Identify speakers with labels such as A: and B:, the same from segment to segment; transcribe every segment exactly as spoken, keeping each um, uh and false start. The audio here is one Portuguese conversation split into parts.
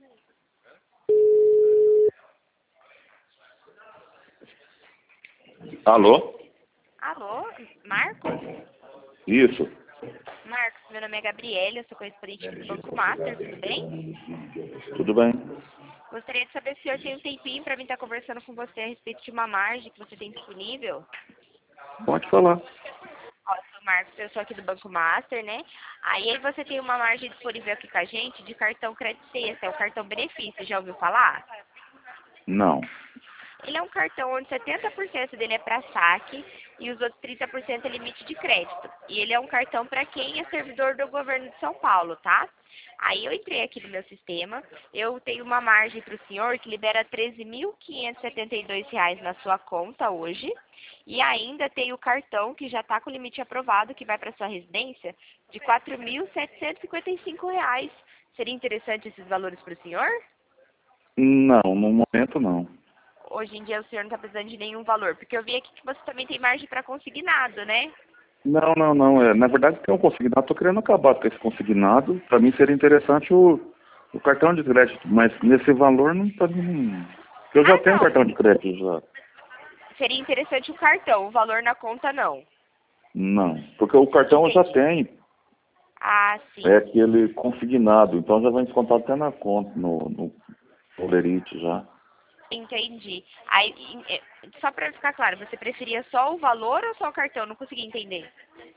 A: Alô?
B: Alô, Marcos?
A: Isso.
B: Marcos, meu nome é Gabriela, eu sou correspondente do Banco Master, tudo bem?
A: Tudo bem?
B: Gostaria de saber se o senhor tem um tempinho para mim estar conversando com você a respeito de uma margem que você tem disponível.
A: Pode falar.
B: Ó, eu sou o Marcos, eu sou aqui do Banco Master, né? Aí você tem uma margem disponível aqui com a gente de cartão crédito sexta, é o cartão benefício, já ouviu falar?
A: Não.
B: Ele é um cartão onde setenta por cento dele é para saque e os outros trinta por cento é limite de crédito. E ele é um cartão para quem é servidor do governo de São Paulo, tá? Aí eu entrei aqui no meu sistema, eu tenho uma margem para o senhor que libera treze mil quinhentos e setenta e dois reais na sua conta hoje. E ainda tem o cartão que já está com o limite aprovado, que vai para sua residência, de quatro mil setecentos e cinquenta e cinco reais. Seria interessante esses valores para o senhor?
A: Não, no momento não.
B: Hoje em dia o senhor não está precisando de nenhum valor, porque eu vi aqui que você também tem margem para consignado, né?
A: Não, não, não. É, na verdade tem um consignado. Estou querendo acabar com esse consignado. Para mim seria interessante o, o cartão de crédito, mas nesse valor não está. Eu já
B: Ah,
A: tenho
B: não.
A: cartão de crédito já.
B: Seria interessante o cartão, o valor na conta não.
A: Não, porque o cartão eu já
B: Entendi.
A: tenho.
B: Ah, sim.
A: É aquele consignado, então já vai descontar até na conta, no, no, no Lerite já.
B: Entendi. Aí, em- eh, só para ficar claro, você preferia só o valor ou só o cartão? Não consegui entender.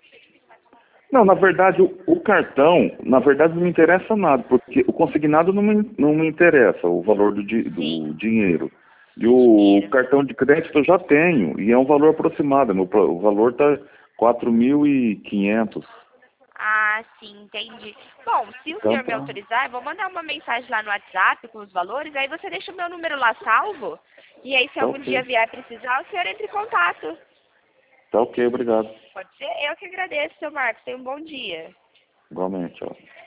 A: Não, na verdade, o, o cartão, na verdade, não me interessa nada, porque o consignado não me, não me interessa, o valor do, di,
B: Sim,
A: do dinheiro. E
B: do
A: o
B: dinheiro.
A: cartão de crédito eu já tenho, e é um valor aproximado, meu, pro- o valor está quatro mil e quinhentos.
B: Ah, sim, entendi. Bom, se o
A: Então
B: senhor me
A: tá,
B: autorizar, eu vou mandar uma mensagem lá no WhatsApp com os valores, aí você deixa o meu número lá salvo, e aí se
A: tá
B: algum dia
A: ok.
B: vier precisar, o senhor entra em contato.
A: Tá ok, obrigado.
B: Pode ser? Eu que agradeço, seu Marcos. Tenha um bom dia.
A: Igualmente, ó.